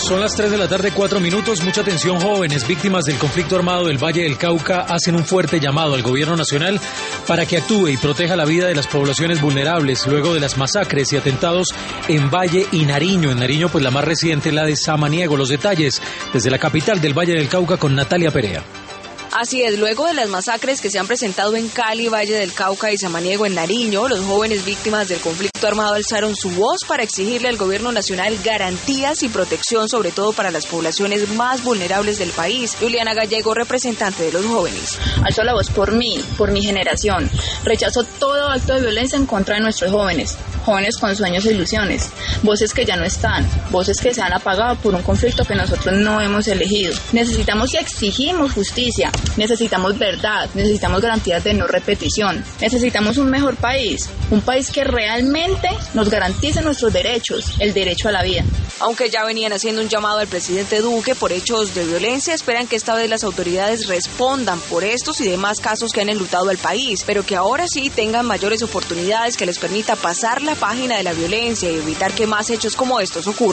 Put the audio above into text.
Son las 3 de la tarde, 4 minutos. Mucha atención, jóvenes. Víctimas del conflicto armado del Valle del Cauca hacen un fuerte llamado al gobierno nacional para que actúe y proteja la vida de las poblaciones vulnerables luego de las masacres y atentados en Valle y Nariño. En Nariño, pues la más reciente, la de Samaniego. Los detalles desde la capital del Valle del Cauca con Natalia Perea. Así es, luego de las masacres que se han presentado en Cali, Valle del Cauca y Samaniego en Nariño, los jóvenes víctimas del conflicto armado alzaron su voz para exigirle al gobierno nacional garantías y protección, sobre todo para las poblaciones más vulnerables del país. Juliana Gallego, representante de los jóvenes. Alzo la voz por mí, por mi generación. Rechazo todo acto de violencia en contra de nuestros jóvenes con sueños e ilusiones, voces que ya no están, voces que se han apagado por un conflicto que nosotros no hemos elegido. Necesitamos y exigimos justicia, necesitamos verdad, necesitamos garantías de no repetición, necesitamos un mejor país, un país que realmente nos garantice nuestros derechos, el derecho a la vida. Aunque ya venían haciendo un llamado al presidente Duque por hechos de violencia, esperan que esta vez las autoridades respondan por estos y demás casos que han enlutado al país, pero que ahora sí tengan mayores oportunidades que les permita pasar la página de la violencia y evitar que más hechos como estos ocurran.